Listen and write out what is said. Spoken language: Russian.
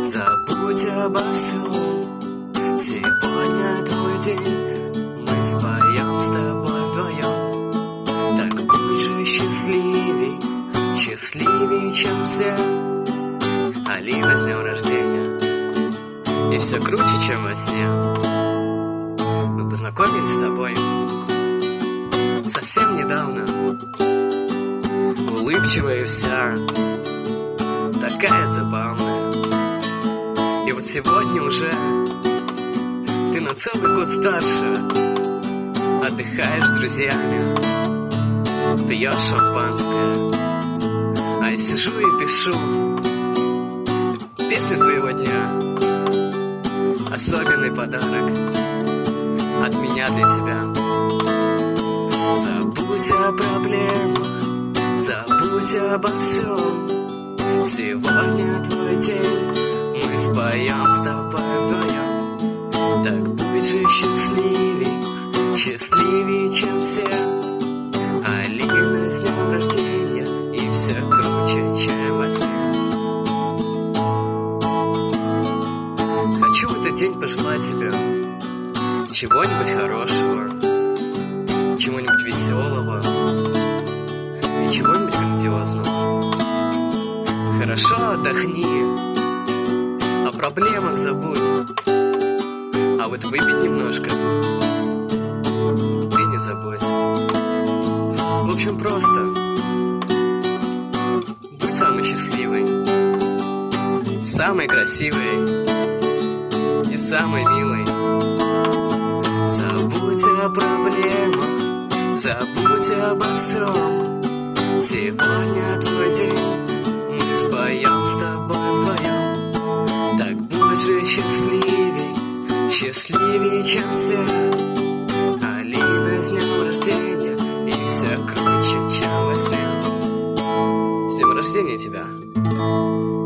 Забудь обо всем, сегодня твой день. Мы споем с тобой вдвоем. Так будь же счастливей, счастливей, чем все. Алина, с днем рождения. И все круче, чем во сне. Мы познакомились с тобой совсем недавно. Улыбчивая вся, такая забавная. И вот сегодня уже ты на целый год старше. Отдыхаешь с друзьями, пьешь шампанское. А я сижу и пишу песню твоего дня. Особенный подарок от меня для тебя. Забудь о проблемах, забудь обо всем. Сегодня твой день, мы споем с тобой вдвоем. Так будь же счастливей, счастливей, чем все. Алина, с днем рождения. И все круче, чем во сне. Хочу в этот день пожелать тебе чего-нибудь хорошего, чего-нибудь веселого и чего-нибудь грандиозного. Хорошо отдохни, о проблемах забудь, а вот выпить немножко ты не забудь. В общем, просто будь самой счастливой, самой красивой и самой милой. Забудь о проблемах, забудь обо всем. Сегодня твой день, мы споем с тобой вдвоем. Так будь же счастливей, счастливей, чем все. Алина, с днем рождения. И все круче, чем во сне. С днем рождения тебя.